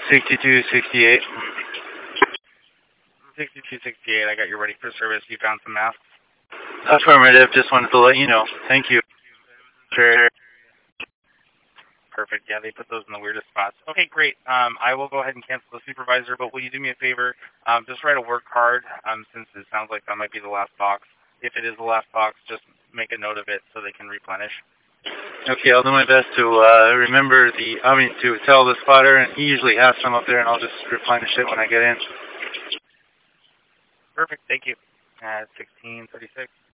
6268. 6268, I got you ready for service. You found some masks? Affirmative, just wanted to let you know. Thank you. Sure. Perfect, yeah, they put those in the weirdest spots. Okay, great. I will go ahead and cancel the supervisor, but will you do me a favor? Just write a work card, since it sounds like that might be the last box. If it is the last box, just make a note of it so they can replenish. Okay, I'll do my best to remember to tell the spotter, and he usually has some up there, and I'll just replenish it when I get in. Perfect, thank you. 1636.